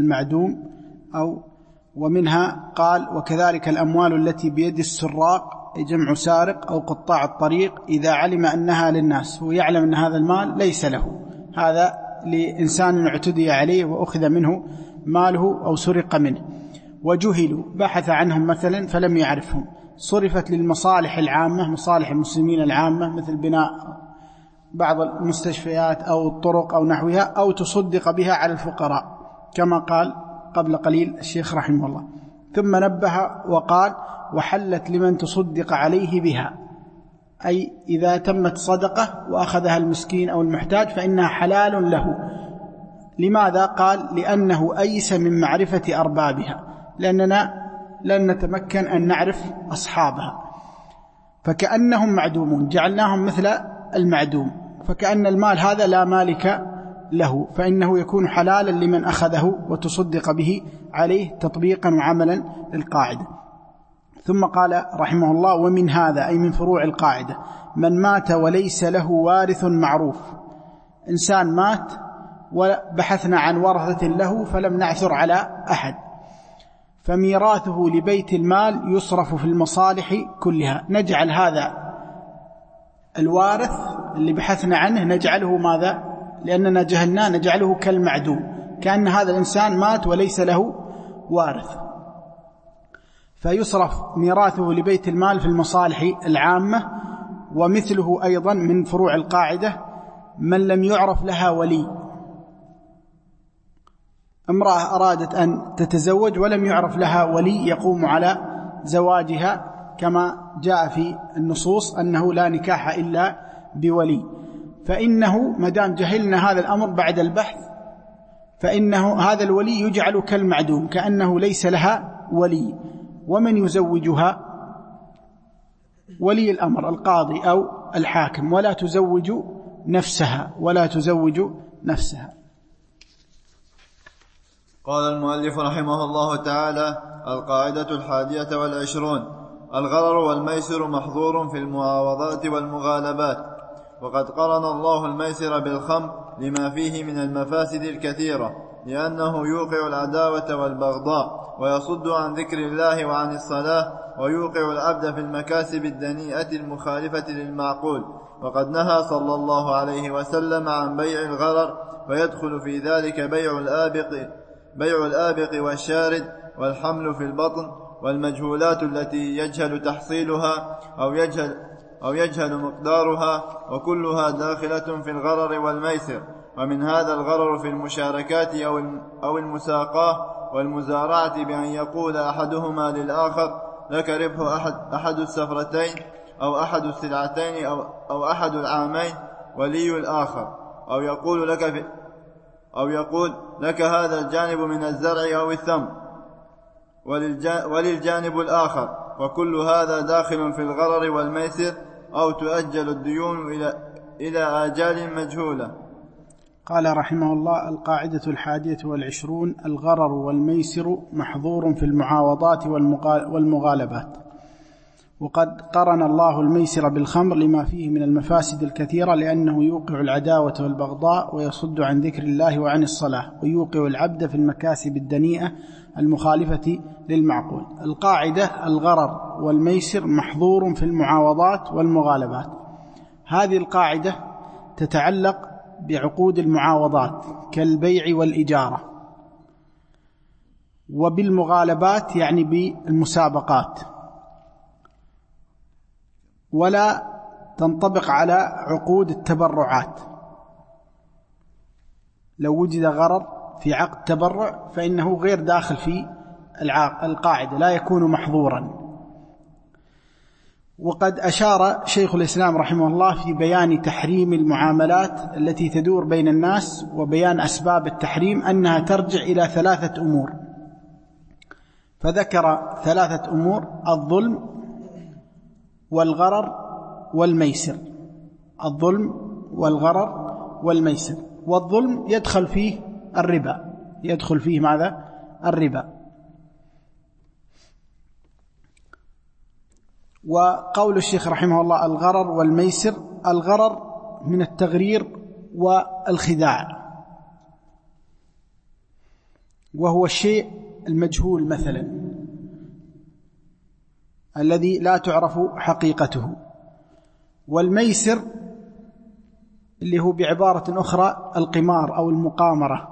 كالمعدوم، ومنها قال: وكذلك الأموال التي بيد السراق، جمع سارق أو قطاع الطريق إذا علم أنها للناس، هو يعلم أن هذا المال ليس له، هذا لإنسان اعتدي عليه وأخذ منه ماله أو سرق منه، وجهلوا بحث عنهم مثلا فلم يعرفهم، صرفت للمصالح العامة، مصالح المسلمين العامة، مثل بناء بعض المستشفيات أو الطرق أو نحوها، أو تصدق بها على الفقراء كما قال قبل قليل الشيخ رحمه الله. ثم نبه وقال: وحلت لمن تصدق عليه بها، أي إذا تمت صدقة وأخذها المسكين أو المحتاج فإنها حلال له. لماذا؟ قال: لأنه أيس من معرفة أربابها، لأننا لن نتمكن أن نعرف أصحابها، فكأنهم معدومون، جعلناهم مثل المعدوم، فكأن المال هذا لا مالك له، فإنه يكون حلالا لمن أخذه وتصدق به عليه تطبيقا وعملا للقاعدة. ثم قال رحمه الله: ومن هذا، أي من فروع القاعدة، من مات وليس له وارث معروف. إنسان مات وبحثنا عن ورثة له فلم نعثر على أحد، فميراثه لبيت المال يصرف في المصالح كلها. نجعل هذا الوارث اللي بحثنا عنه نجعله ماذا؟ لأننا جهلنا، نجعله كالمعدوم، كأن هذا الإنسان مات وليس له وارث، فيصرف ميراثه لبيت المال في المصالح العامة. ومثله أيضا من فروع القاعدة من لم يعرف لها ولي، امرأة أرادت أن تتزوج ولم يعرف لها ولي يقوم على زواجها، كما جاء في النصوص أنه لا نكاح إلا بولي، فإنه مدام جهلنا هذا الأمر بعد البحث فإنه هذا الولي يجعل كالمعدوم، كأنه ليس لها ولي. ومن يزوجها؟ ولي الأمر، القاضي أو الحاكم، ولا تزوج نفسها. قال المؤلف رحمه الله تعالى: القاعدة 21: الغرر والميسر محظور في المعاوضات والمغالبات. وقد قرن الله الميسر بالخمر لما فيه من المفاسد الكثيرة، لأنه يوقع العداوة والبغضاء، ويصد عن ذكر الله وعن الصلاة، ويوقع العبد في المكاسب الدنيئة المخالفة للمعقول. وقد نهى صلى الله عليه وسلم عن بيع الغرر، ويدخل في ذلك بيع الآبق والشارد، والحمل في البطن، والمجهولات التي يجهل تحصيلها أو يجهل مقدارها، وكلها داخلة في الغرر والميسر. ومن هذا الغرر في المشاركات أو المساقاة والمزارعة، بأن يقول أحدهما للآخر: لك ربح أحد السفرتين، أو أحد السلعتين، أو أحد العامين، ولي الآخر، أو يقول لك هذا الجانب من الزرع أو الثمر، وللجانب الآخر. وكل هذا داخل في الغرر والميسر، أو تؤجل الديون إلى آجال مجهولة. قال رحمه الله: القاعدة 21: الغرر والميسر محظور في المعاوضات والمغالبات. وقد قرن الله الميسر بالخمر لما فيه من المفاسد الكثيرة، لأنه يوقع العداوة والبغضاء، ويصد عن ذكر الله وعن الصلاة، ويوقع العبد في المكاسب الدنيئة المخالفة للمعقول. القاعدة: الغرر والميسر محظور في المعاوضات والمغالبات. هذه القاعدة تتعلق بعقود المعاوضات كالبيع والإجارة، وبالمغالبات يعني بالمسابقات، ولا تنطبق على عقود التبرعات. لو وجد غرر في عقد تبرع فإنه غير داخل في القاعدة، لا يكون محظورا. وقد أشار شيخ الإسلام رحمه الله في بيان تحريم المعاملات التي تدور بين الناس وبيان أسباب التحريم أنها ترجع إلى 3 أمور، فذكر 3 أمور: الظلم والغرر والميسر. الظلم والغرر والميسر. والظلم يدخل فيه الربا، يدخل فيه ماذا؟ الربا. وقول الشيخ رحمه الله: الغرر والميسر. الغرر من التغرير والخداع، وهو الشيء المجهول، مثلا الذي لا تعرف حقيقته. والميسر اللي هو بعبارة أخرى القمار أو المقامرة،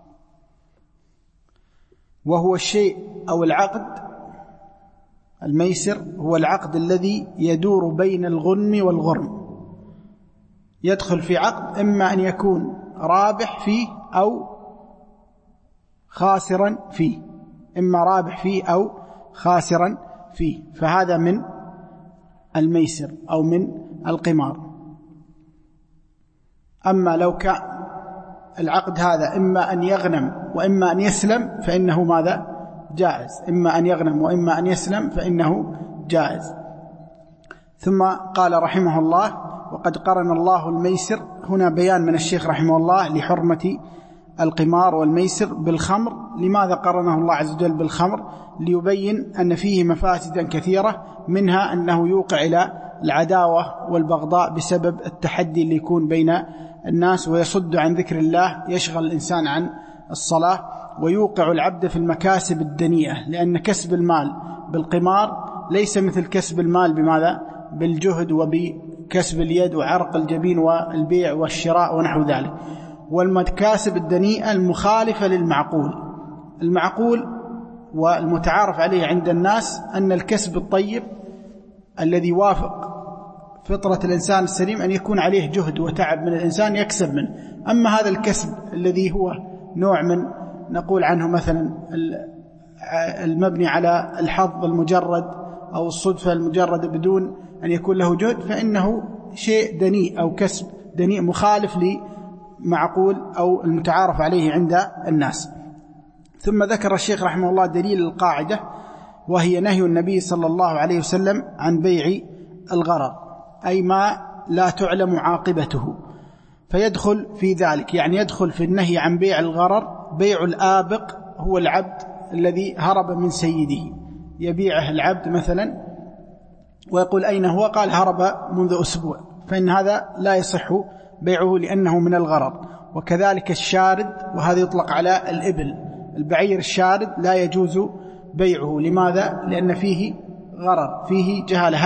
وهو الشيء أو العقد. الميسر هو العقد الذي يدور بين الغنم والغرم، يدخل في عقد إما أن يكون رابح فيه أو خاسرا فيه، إما رابح فيه أو خاسرا فيه، فهذا من الميسر أو من القمار. أما لو كان العقد هذا إما أن يغنم وإما أن يسلم فإنه ماذا؟ جائز. إما أن يغنم وإما أن يسلم فإنه جائز. ثم قال رحمه الله: وقد قرن الله الميسر. هنا بيان من الشيخ رحمه الله لحرمة القمار والميسر بالخمر. لماذا قرنه الله عز وجل بالخمر؟ ليبين أن فيه مفاسدا كثيرة، منها أنه يوقع إلى العداوة والبغضاء بسبب التحدي اللي يكون بين الناس، ويصد عن ذكر الله، يشغل الإنسان عن الصلاة، ويوقع العبد في المكاسب الدنيئة، لأن كسب المال بالقمار ليس مثل كسب المال بماذا؟ بالجهد وبكسب اليد وعرق الجبين والبيع والشراء ونحو ذلك. والمكاسب الدنيئة المخالفة للمعقول. المعقول والمتعارف عليه عند الناس أن الكسب الطيب الذي يوافق فطرة الإنسان السليم أن يكون عليه جهد وتعب من الإنسان يكسب منه. أما هذا الكسب الذي هو نوع من نقول عنه مثلا المبني على الحظ المجرد أو الصدفة المجردة بدون أن يكون له جهد، فإنه شيء دنيء أو كسب دنيء مخالف لمعقول أو المتعارف عليه عند الناس. ثم ذكر الشيخ رحمه الله دليل القاعدة، وهي نهي النبي صلى الله عليه وسلم عن بيع الغرر، أي ما لا تعلم عاقبته، فيدخل في ذلك، يعني يدخل في النهي عن بيع الغرر بيع الآبق، هو العبد الذي هرب من سيده، يبيعه العبد مثلا ويقول أين هو؟ قال هرب منذ أسبوع، فإن هذا لا يصح بيعه لأنه من الغرر. وكذلك الشارد، وهذا يطلق على الإبل، البعير الشارد لا يجوز بيعه. لماذا؟ لأن فيه غرر، فيه جهالة،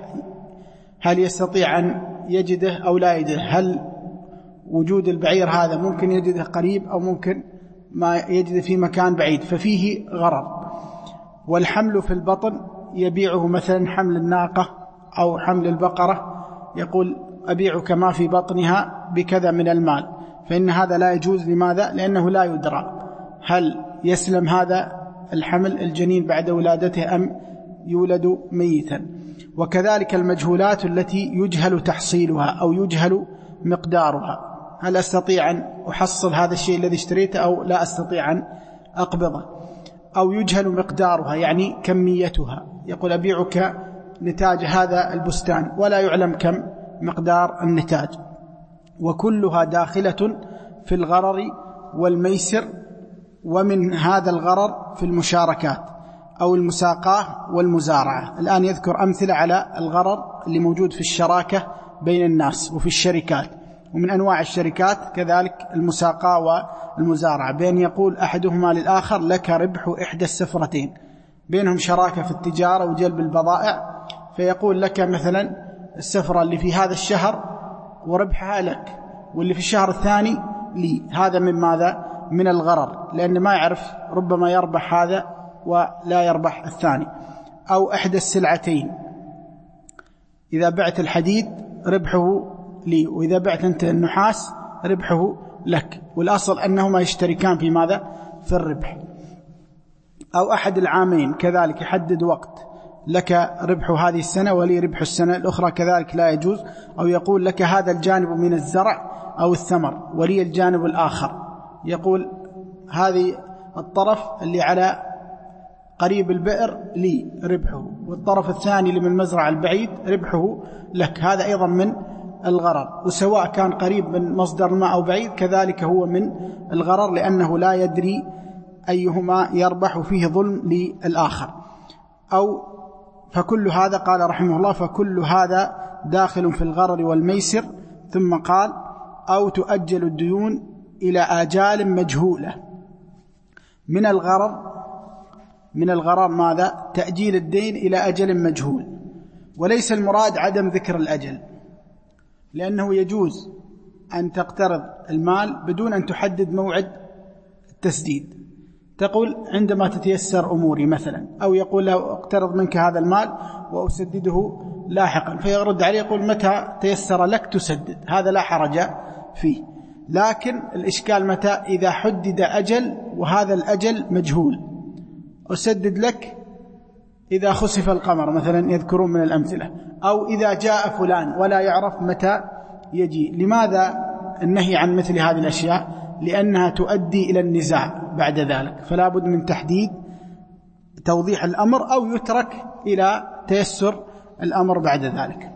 هل يستطيع أن يجده أو لا يجده؟ هل وجود البعير هذا ممكن يجده قريب أو ممكن ما يجده في مكان بعيد، ففيه غرر. والحمل في البطن يبيعه مثلا حمل الناقة أو حمل البقرة، يقول أبيعك ما في بطنها بكذا من المال، فإن هذا لا يجوز. لماذا؟ لأنه لا يدرى هل يسلم هذا الحمل الجنين بعد ولادته أم يولد ميتا. وكذلك المجهولات التي يجهل تحصيلها أو يجهل مقدارها، هل أستطيع أن أحصل هذا الشيء الذي اشتريته أو لا أستطيع أن أقبضه. أو يجهل مقدارها يعني كميتها، يقول أبيعك نتاج هذا البستان ولا يعلم كم مقدار النتاج. وكلها داخلة في الغرر والميسر. ومن هذا الغرر في المشاركات أو المساقاة والمزارعة. الآن يذكر أمثلة على الغرر اللي موجود في الشراكة بين الناس وفي الشركات. ومن أنواع الشركات كذلك المساقاة والمزارعة، بين يقول أحدهما للآخر لك ربح إحدى السفرتين، بينهم شراكة في التجارة وجلب البضائع، فيقول لك مثلا السفرة اللي في هذا الشهر وربحها لك، واللي في الشهر الثاني لي. هذا من ماذا؟ من الغرر، لأن ما يعرف، ربما يربح هذا ولا يربح الثاني. أو إحدى السلعتين، إذا بعت الحديد ربحه لي، وإذا بعت أنت النحاس ربحه لك، والأصل أنهما يشتركان في ماذا؟ في الربح. أو أحد العامين كذلك يحدد وقت، لك ربح هذه السنة ولي ربح السنة الأخرى، كذلك لا يجوز. أو يقول لك هذا الجانب من الزرع أو الثمر ولي الجانب الآخر، يقول هذه الطرف اللي على قريب البئر لي ربحه، والطرف الثاني اللي من المزرعة البعيد ربحه لك. هذا أيضا من الغرر، وسواء كان قريب من مصدر الماء أو بعيد كذلك هو من الغرر، لأنه لا يدري أيهما يربح فيه ظلم للآخر. أو فكل هذا، قال رحمه الله، فكل هذا داخل في الغرر والميسر. ثم قال أو تؤجل الديون إلى آجال مجهولة. من الغرر من الغرر ماذا؟ تأجيل الدين إلى أجل مجهول، وليس المراد عدم ذكر الأجل، لأنه يجوز أن تقترض المال بدون أن تحدد موعد التسديد، تقول عندما تتيسر أموري مثلا، أو يقول له اقترض منك هذا المال وأسدده لاحقا، فيرد عليه يقول متى تيسر لك تسدد، هذا لا حرج فيه. لكن الإشكال متى؟ إذا حدد أجل وهذا الأجل مجهول، أسدد لك إذا خسف القمر مثلا، يذكرون من الأمثلة، أو إذا جاء فلان ولا يعرف متى يجي. لماذا النهي عن مثل هذه الأشياء؟ لأنها تؤدي إلى النزاع بعد ذلك، فلا بد من تحديد توضيح الأمر، أو يترك إلى تيسر الأمر بعد ذلك.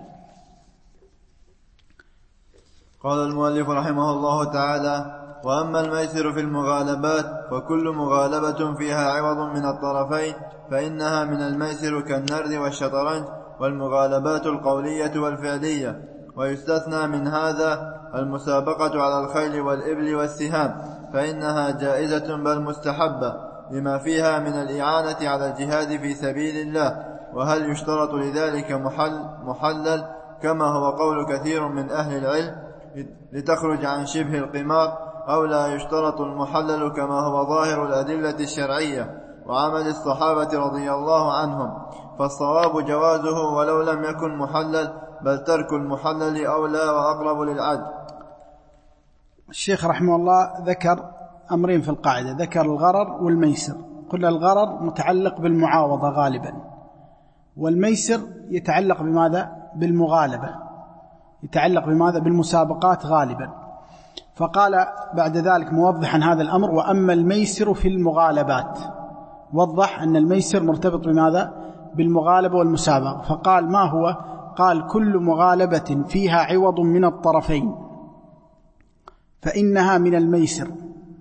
قال المؤلف رحمه الله تعالى: وأما الميسر في المغالبات فكل مغالبة فيها عوض من الطرفين فإنها من الميسر كالنرد والشطرنج والمغالبات القولية والفعلية، ويستثنى من هذا المسابقة على الخيل والإبل والسهام، فإنها جائزة بل مستحبة لما فيها من الإعانة على الجهاد في سبيل الله. وهل يشترط لذلك محلل كما هو قول كثير من أهل العلم لتخرج عن شبه القمار، أو لا يشترط المحلل كما هو ظاهر الأدلة الشرعية وعمل الصحابة رضي الله عنهم؟ فالصواب جوازه ولو لم يكن محلل، بل ترك المحلل أولى وأقرب للعدل. الشيخ رحمه الله ذكر أمرين في القاعدة، ذكر الغرر والميسر. قلنا الغرر متعلق بالمعاوضة غالبا، والميسر يتعلق بماذا؟ بالمغالبة، يتعلق بماذا؟ بالمسابقات غالبا. فقال بعد ذلك موضحا هذا الأمر: وأما الميسر في المغالبات، وضح أن الميسر مرتبط بماذا؟ بالمغالبة والمسابقة. فقال ما هو؟ قال كل مغالبة فيها عوض من الطرفين فإنها من الميسر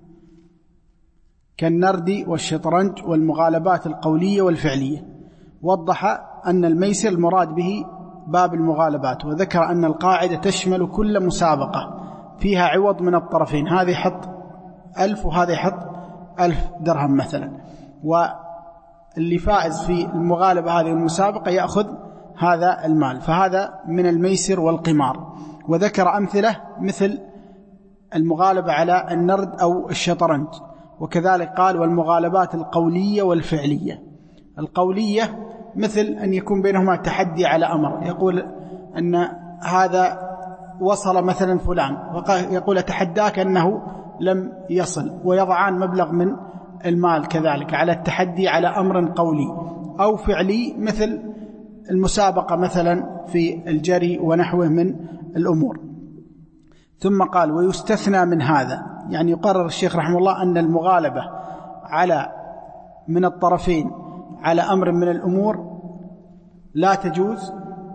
كالنرد والشطرنج والمغالبات القولية والفعلية. وضح أن الميسر المراد به باب المغالبات، وذكر أن القاعدة تشمل كل مسابقة فيها عوض من الطرفين، هذا يحط 1000 وهذا يحط 1000 درهم مثلا، واللي فائز في المغالبة هذه المسابقة يأخذ هذا المال، فهذا من الميسر والقمار. وذكر أمثلة مثل المغالبة على النرد أو الشطرنج. وكذلك قال والمغالبات القولية والفعلية. القولية مثل أن يكون بينهما تحدي على أمر، يقول أن هذا وصل مثلا فلان، يقول أتحداك أنه لم يصل، ويضعان مبلغ من المال كذلك على التحدي على أمر قولي. أو فعلي مثل المسابقة مثلا في الجري ونحوه من الأمور. ثم قال ويستثنى من هذا، يعني يقرر الشيخ رحمه الله أن المغالبة على من الطرفين على أمر من الأمور لا تجوز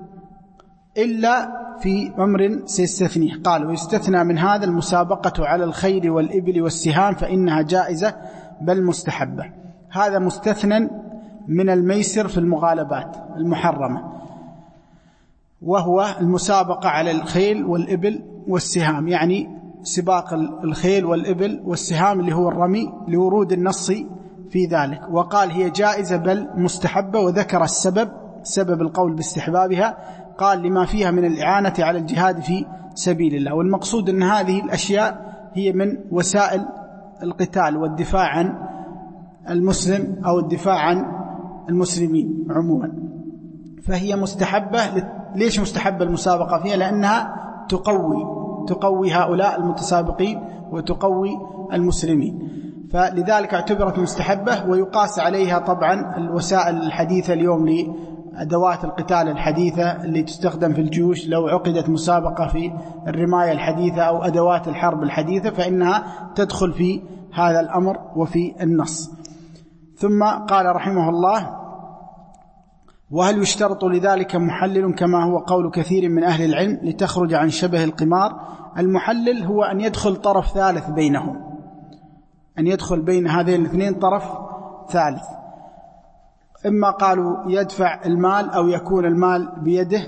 إلا في أمر سيستثنيه. قال ويستثنى من هذا المسابقة على الخيل والإبل والسهام فإنها جائزة بل مستحبة. هذا مستثنى من الميسر في المغالبات المحرمة، وهو المسابقة على الخيل والإبل والسهام، يعني سباق الخيل والإبل والسهام اللي هو الرمي لورود النص في ذلك. وقال هي جائزة بل مستحبة، وذكر سبب القول باستحبابها، قال لما فيها من الإعانة على الجهاد في سبيل الله. والمقصود أن هذه الأشياء هي من وسائل القتال والدفاع عن المسلم أو الدفاع عن المسلمين عموما، فهي مستحبة. ليش مستحبة المسابقة فيها؟ لأنها تقوي هؤلاء المتسابقين وتقوي المسلمين، فلذلك اعتبرت مستحبة. ويقاس عليها طبعا الوسائل الحديثة اليوم لأدوات القتال الحديثة اللي تستخدم في الجيوش، لو عقدت مسابقة في الرماية الحديثة أو أدوات الحرب الحديثة فإنها تدخل في هذا الأمر وفي النص. ثم قال رحمه الله وهل يشترط لذلك محلل كما هو قول كثير من أهل العلم لتخرج عن شبه القمار؟ المحلل هو أن يدخل طرف ثالث بينهم، أن يدخل بين هذين الاثنين طرف ثالث، إما قالوا يدفع المال أو يكون المال بيده.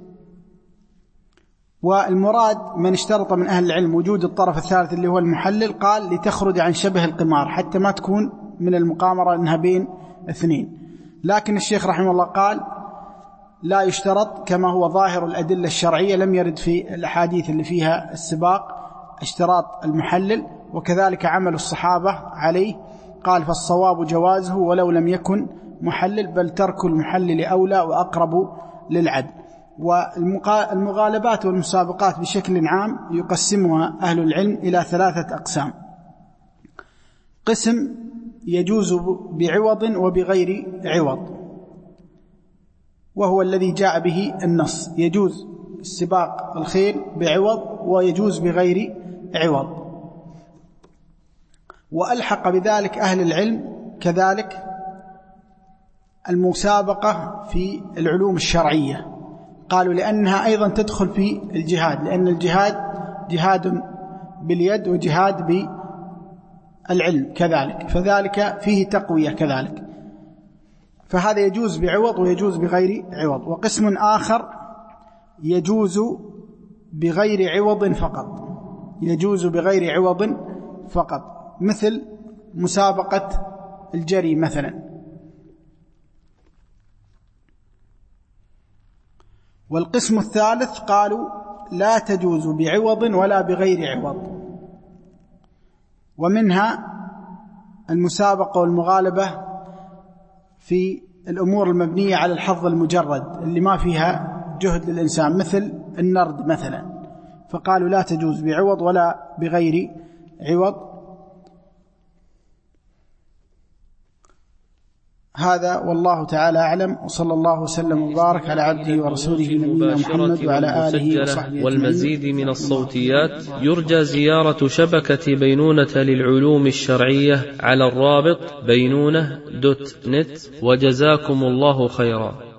والمراد من اشترط من أهل العلم وجود الطرف الثالث اللي هو المحلل، قال لتخرج عن شبه القمار، حتى ما تكون من المقامرة أنها بين 2. لكن الشيخ رحمه الله قال لا يشترط كما هو ظاهر الأدلة الشرعية، لم يرد في الأحاديث اللي فيها السباق اشتراط المحلل، وكذلك عمل الصحابة عليه. قال فالصواب جوازه ولو لم يكن محلل، بل ترك المحلل أولى وأقرب للعدل. والمغالبات والمسابقات بشكل عام يقسمها أهل العلم إلى 3 أقسام. قسم يجوز بعوض وبغير عوض، وهو الذي جاء به النص، يجوز السباق الخيل بعوض ويجوز بغير عوض. وألحق بذلك أهل العلم كذلك المسابقة في العلوم الشرعية، قالوا لأنها أيضا تدخل في الجهاد، لأن الجهاد جهاد باليد وجهاد بالعلم كذلك، فذلك فيه تقوية كذلك، فهذا يجوز بعوض ويجوز بغير عوض. وقسم آخر يجوز بغير عوض فقط، يجوز بغير عوض فقط، مثل مسابقة الجري مثلا. والقسم الثالث قالوا لا تجوز بعوض ولا بغير عوض، ومنها المسابقة والمغالبة في الأمور المبنية على الحظ المجرد اللي ما فيها جهد للإنسان، مثل النرد مثلا، فقالوا لا تجوز بعوض ولا بغير عوض. هذا والله تعالى أعلم، وصلى الله وسلم وبارك على عبده ورسوله نبينا محمد وعلى آله وصحبه. والمزيد من الصوتيات يرجى زيارة شبكة بينونة للعلوم الشرعية على الرابط بينونة.net. وجزاكم الله خيرا.